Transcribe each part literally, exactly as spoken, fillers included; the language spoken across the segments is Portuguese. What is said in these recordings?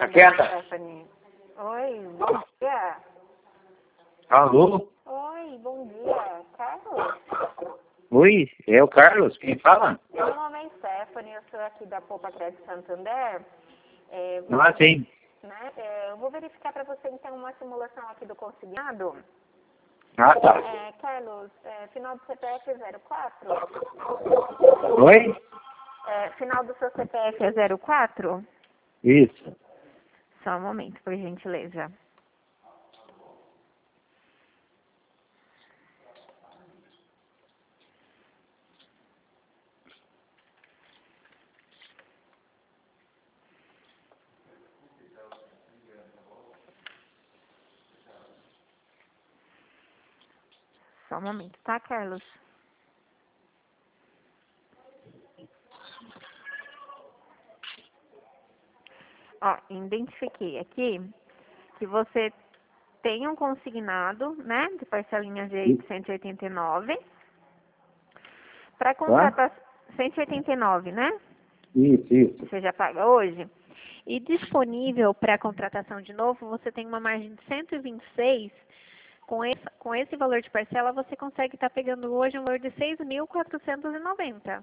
Tá quieta? Stephanie. Oi, bom dia. Alô? Oi, bom dia. Carlos? Oi, é o Carlos, quem fala? Meu nome é Stephanie, eu sou aqui da Poupa Crédito Santander. É, você, Ah, sim. né, é, eu vou verificar para você então uma simulação aqui do consignado. Ah, tá. É, Carlos, é, final do C P F é zero quatro? Oi? É, final do seu C P F é zero quatro? Isso. Só um momento, por gentileza. Só um momento, tá, Carlos? Ó, identifiquei aqui que você tem um consignado, né, de parcelinhas de cento e oitenta e nove. Para contratar cento e oitenta e nove, né? Isso, isso. Você já paga hoje. E disponível para contratação de novo, você tem uma margem de cento e vinte e seis. Com esse, com esse valor de parcela, você consegue estar pegando hoje um valor de seis mil quatrocentos e noventa.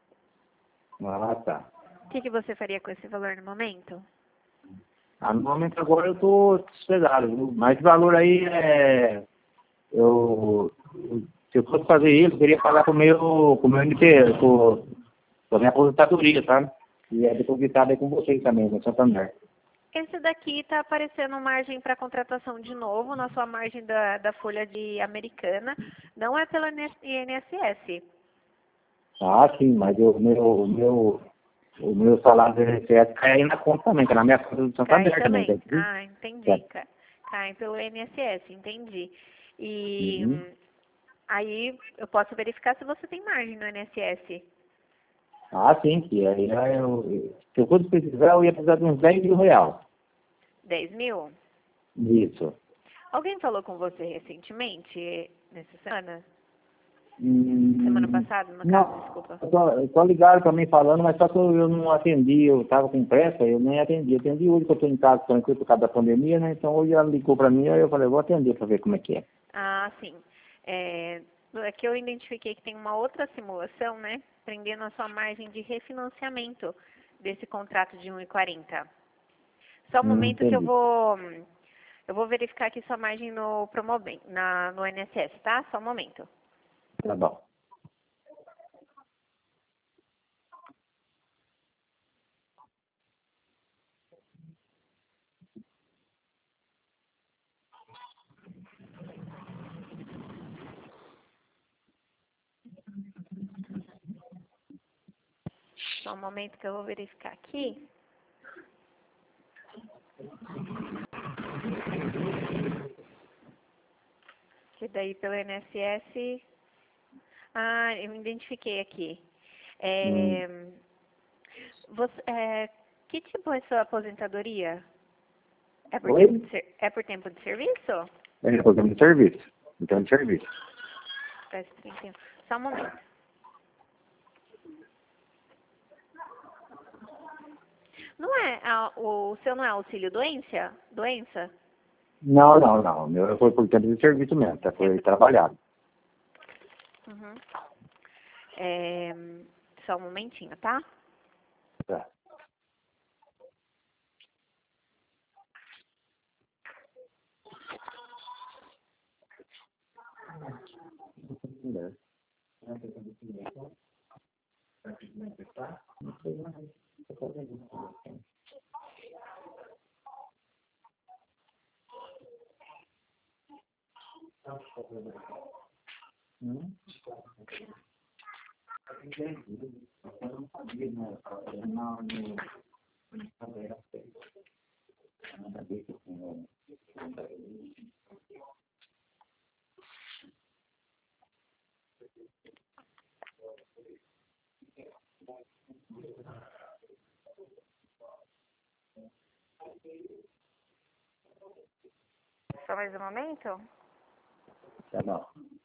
Ah, tá. O que, que você faria com esse valor no momento? Ah, no momento agora eu tô sossegado, viu? Mas o valor aí é... Eu... Se eu fosse fazer isso, eu queria pagar com o meu, com o meu N P, com, com a minha aposentadoria, sabe? E é depositado aí com vocês também, no Santander. Esse daqui está aparecendo margem para contratação de novo, na sua margem da, da folha de americana. Não é pela I N S S. Ah, sim, mas o meu, o meu, o meu salário do I N S S cai aí na conta também, que é na minha conta do Cai Santander também. também. Tá? Ah, entendi. Ca- Cai pelo I N S S, entendi. E Uhum. hum, aí eu posso verificar se você tem margem no I N S S. Ah, sim, que aí eu, se eu fosse precisar, eu ia precisar de uns dez mil reais. dez mil? Isso. Alguém falou com você recentemente, nessa semana? Semana Hum, passada, no caso, não, desculpa. eu tô, eu tô ligado também falando, mas só que eu, eu não atendi, eu estava com pressa, eu nem atendi. Eu atendi hoje que eu estou em casa tranquilo por causa da pandemia, né? Então hoje ela ligou para mim, aí eu falei, vou atender para ver como é que é. Ah, sim. É, é que eu identifiquei que tem uma outra simulação, né? Prendendo a sua margem de refinanciamento desse contrato de um e quarenta. Só um Hum, momento que eu entendi. vou eu vou verificar aqui sua margem no Promoben, na no I N S S, tá? Só um momento. Tá bom. Só um momento que eu vou verificar aqui. Que daí pelo I N S S. Ah, eu identifiquei aqui. Hum. É, você, é, que tipo é sua aposentadoria? É por tempo Oi? de, ser- é por tempo de serviço? É, tô dando serviço. Então, serviço. Parece trinta e um. Só um momento. Não é, ah, o seu não é auxílio doença? Doença? Não, não, não. Meu foi por tempo de serviço mesmo, tá? Foi Tempo. trabalhado. Uhum. É, só um momentinho, tá? Tá. Hum? Só mais um momento? Tá bom.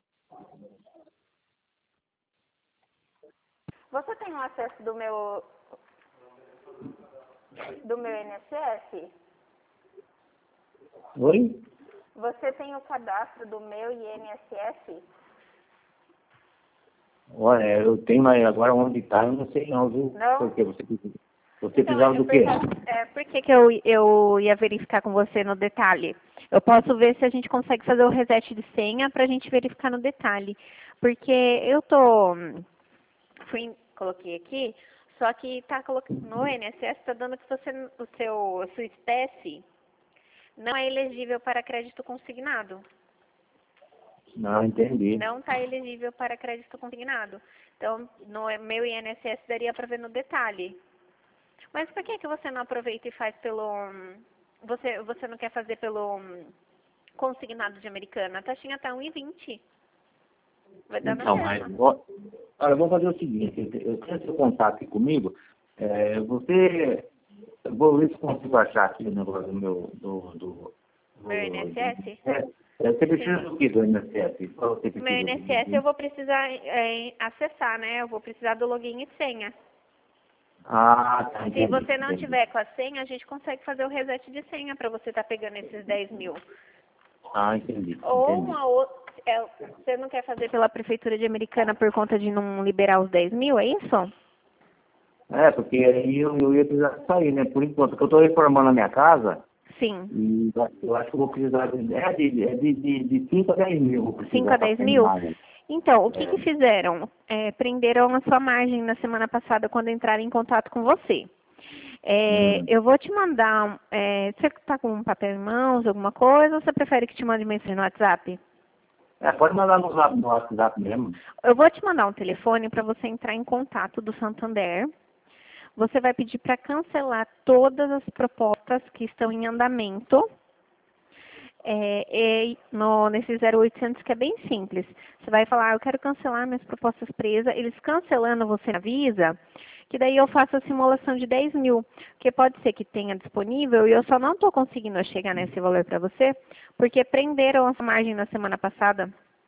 Você tem o acesso do meu do meu I N S S? Oi? Você tem o cadastro do meu I N S S? Olha, eu tenho, mas agora onde está, eu não sei não, viu? Não? Porque você, você Então, precisava eu do quê? pergunto, é, por que, que eu, eu ia verificar com você no detalhe? Eu posso ver se a gente consegue fazer o reset de senha para a gente verificar no detalhe. Porque eu tô. Fui, coloquei aqui, só que tá colocando no I N S S está dando que você, o seu, a sua espécie não é elegível para crédito consignado. Não, entendi. Não está elegível para crédito consignado. Então, no meu I N S S daria para ver no detalhe. Mas por que que você não aproveita e faz pelo... Você, você não quer fazer pelo consignado de Americana? A taxinha tá um e vinte. Vai dar na Então, mas, mesma. ó, olha, vamos fazer o seguinte, eu tenho seu contato aqui comigo, é, você, eu vou ver se consigo achar aqui o negócio do meu, do, do, do, Meu I N S S? do é, é, você precisa Sim. do que do I N S S? Qual você Meu precisa I N S S do, eu vou precisar é, acessar, né? Eu vou precisar do login e senha. Ah, tá, Se entendi, você não entendi. tiver com a senha, a gente consegue fazer o reset de senha para você estar pegando esses dez mil. Ah, entendi, Ou entendi. uma outra... É, você não quer fazer pela Prefeitura de Americana por conta de não liberar os dez mil, é isso? É, porque aí eu, eu ia precisar sair, né? Por enquanto, porque eu estou reformando a minha casa Sim. e eu acho que eu vou precisar de, é de, é de, de, de cinco a dez mil eu vou cinco precisar a para dez mil? terminar, né? Então, o que É. que fizeram? É, prenderam a sua margem na semana passada quando entraram em contato com você. É, Hum. eu vou te mandar, é, você está com um papel em mãos, alguma coisa, ou você prefere que te mande mensagem no WhatsApp? É, pode mandar no, zap- no WhatsApp mesmo. Eu vou te mandar um telefone para você entrar em contato do Santander. Você vai pedir para cancelar todas as propostas que estão em andamento. É, e no, nesse zero oitocentos que é bem simples. Você vai falar, ah, eu quero cancelar minhas propostas presas. Eles cancelando, você avisa, que daí eu faço a simulação de dez mil. Porque pode ser que tenha disponível e eu só não estou conseguindo chegar nesse valor para você, porque prenderam a margem na semana passada.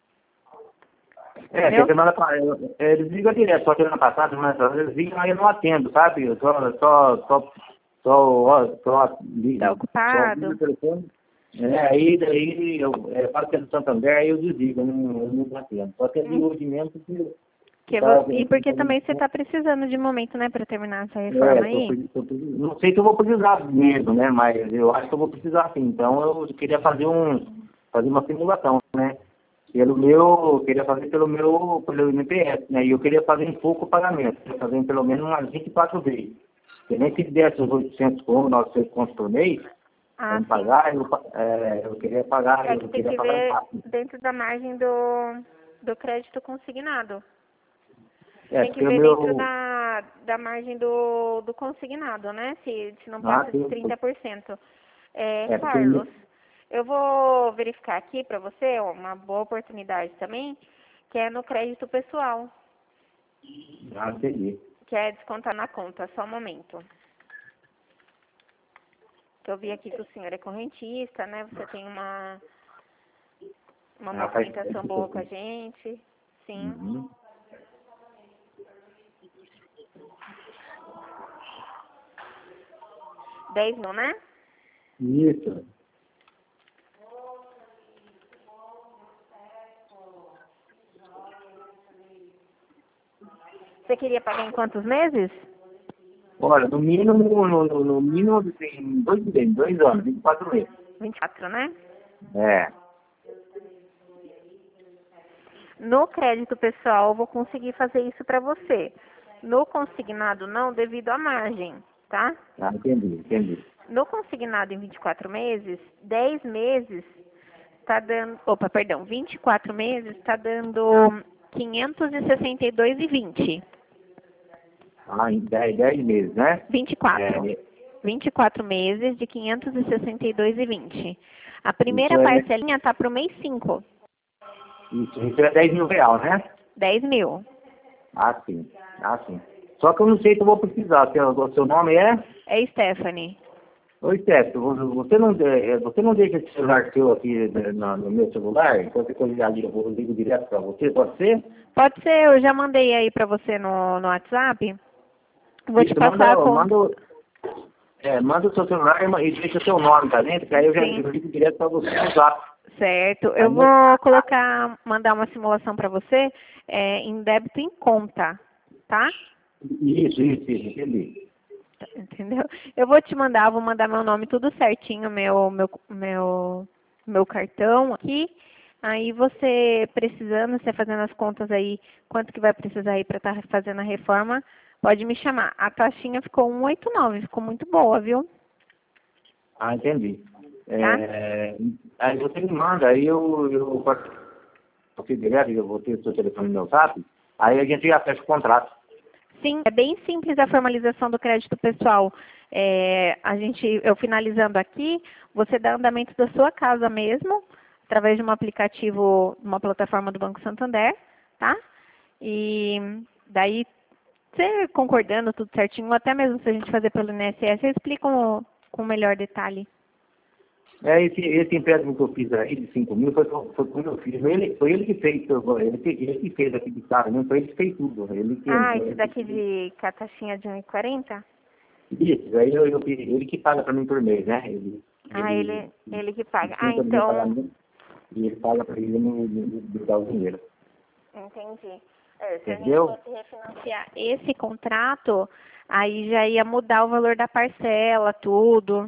É, porque Entendeu? semana passada, eles ligam direto, só que semana passada, mas às vezes ligam aí eu não atendo, sabe? Eu só, só, só, só, ó, só, Está ligo, só ligo o ocupado? telefone. É, aí daí eu é, falo que é do Santander, aí eu desligo, eu não, eu não atendo. Só que é de Hum. hoje mesmo que Que tá, vo- E porque também você está precisando de momento, né, para terminar essa é, reforma tô, aí? pre- tô, pre- não sei se eu vou precisar mesmo, né? Mas eu acho que eu vou precisar sim. Então eu queria fazer um, fazer uma simulação, né? Pelo meu, eu queria fazer pelo meu, pelo M P S, né? E eu queria fazer em pouco pagamento, queria fazer em pelo menos umas vinte e quatro vezes. Se nem se desse os oitocentos contos, novecentos contos por mês, pra Ah, me sim. pagar, eu, pa- é, eu queria pagar, É eu que tem queria que pagar ver rápido. dentro da margem do, do crédito consignado. É, Tem que porque o ver dentro meu, da, da margem do, do consignado, né? Se, se não ah, passa de tem, trinta por cento. É, é porque o Carlos, meu, eu vou verificar aqui para você uma boa oportunidade também, que é no crédito pessoal, ah, entendi. que é descontar na conta. Só um momento. Que eu vi aqui que o senhor é correntista, né? Você tem uma, uma Ah, faz movimentação boa com a gente. Sim. Uhum. dez mil, né? Isso. Você queria pagar em quantos meses? Olha, no mínimo, no, no, no mínimo tem dois meses, dois anos, vinte e quatro meses. vinte e quatro, né? É. No crédito pessoal, eu vou conseguir fazer isso para você. No consignado, não, devido à margem, tá? Ah, entendi, entendi. No consignado em vinte e quatro meses, dez meses está dando... Opa, perdão, vinte e quatro meses está dando quinhentos e sessenta e dois e vinte. Ah, em dez, dez meses, né? vinte e quatro. É, vinte e quatro meses de quinhentos e sessenta e dois e vinte. A isso primeira é, parcelinha tá para o mês cinco. isso, isso é dez mil reais, né? dez mil. Ah, sim, ah, sim. Só que eu não sei se eu vou precisar. Seu, o seu nome é? É Stephanie. Oi, Sérgio, você não, eh, você não deixa esse celular seu aqui né, na- no meu celular? Qualquer coisa ali eu vou ligo direto para você, pode ser? Pode ser, eu já mandei aí para você no, no WhatsApp. Vou te Isso, manda, passar a conta. manda, É, manda o seu celular e deixa o seu nome, tá dentro? Que aí eu já Sim. eu ligo direto para você no zap. Certo. Eu vou colocar, mandar uma simulação para você é, em débito em conta, tá? Isso, isso, isso, entendi. Tá, entendeu? Eu vou te mandar, vou mandar meu nome tudo certinho, meu, meu, meu, meu cartão aqui. Aí você precisando, você fazendo as contas aí, quanto que vai precisar aí para estar fazendo a reforma, pode me chamar. A taxinha ficou cento e oitenta e nove, ficou muito boa, viu? Ah, entendi. Tá? É, aí você me manda, aí eu, eu faço você direto, eu vou ter o seu telefone no meu zap, aí a gente já fecha o contrato. Sim, é bem simples a formalização do crédito pessoal. É, a gente, eu finalizando aqui, você dá andamento da sua casa mesmo, através de um aplicativo, uma plataforma do Banco Santander, tá? E daí, você concordando tudo certinho, ou até mesmo se a gente fazer pelo I N S S, eu explico com, com melhor detalhe. É, esse, esse empréstimo que eu fiz aí de cinco mil foi, foi com o meu filho. Ele, foi ele que fez, ele, que- ele que fez aqui de casa, não foi ele que fez tudo. Ele que, Ah, esse ele daqui que, de com a taxinha de um e quarenta? isso, aí eu, eu, ele que paga para mim por mês, né? Ele, Ah, ele, ele, ele que paga. Ah, tenta me pagar então, muito, e ele paga para ele me, me, me dar o dinheiro. entendi. É, se a gente Entendeu? fosse refinanciar esse contrato, aí já ia mudar o valor da parcela, tudo.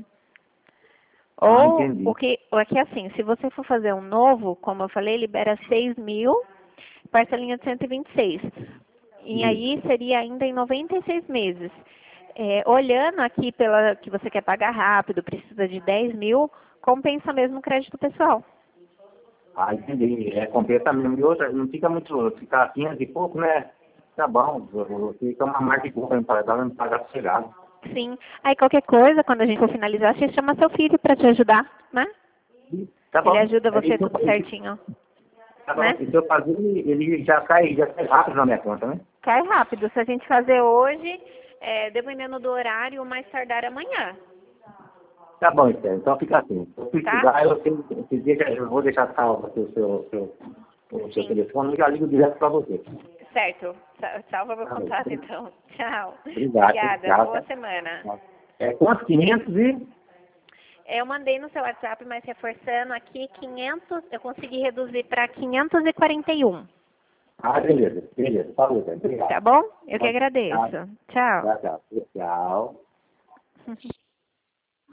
Ah, Ou entendi. o que, ou é que assim, se você for fazer um novo, como eu falei, libera seis mil, parcelinha de cento e vinte e seis. E Isso. aí seria ainda em noventa e seis meses. É, olhando aqui pela que você quer pagar rápido, precisa de dez mil, compensa mesmo o crédito pessoal. Ah, entendi. É, compensa mesmo. E outra, não fica muito, fica quinhentos e pouco, né? Tá bom, fica uma marca boa para me pagar, me pagar sossegado. Sim. Aí qualquer coisa, quando a gente for finalizar, você chama seu filho para te ajudar, né? Tá Ele bom. ajuda Aí, você se eu tudo certinho, tá bom. né? E se eu fazer, ele ele já cai, já cai rápido na minha conta, né? Cai rápido. Se a gente fazer hoje, é, dependendo do horário, o mais tardar amanhã, Tá bom, Esther. Então fica assim. Se eu tá? precisar, eu, tenho, eu, deixa, eu vou deixar salvo aqui o seu, seu, o seu Sim. telefone e já ligo direto para você. Certo. Sa- Salva meu Tá bom. contato, então. Tchau. Obrigado. Obrigada. Tchau, Boa tchau. semana. É quanto? quinhentos e? Eu mandei no seu WhatsApp, mas reforçando aqui, quinhentos, eu consegui reduzir para quinhentos e quarenta e um. Ah, beleza. Beleza. Falou, Esther. Obrigado. Tá bom? Eu que Tchau, agradeço. Tchau. tchau. Tchau. Tchau.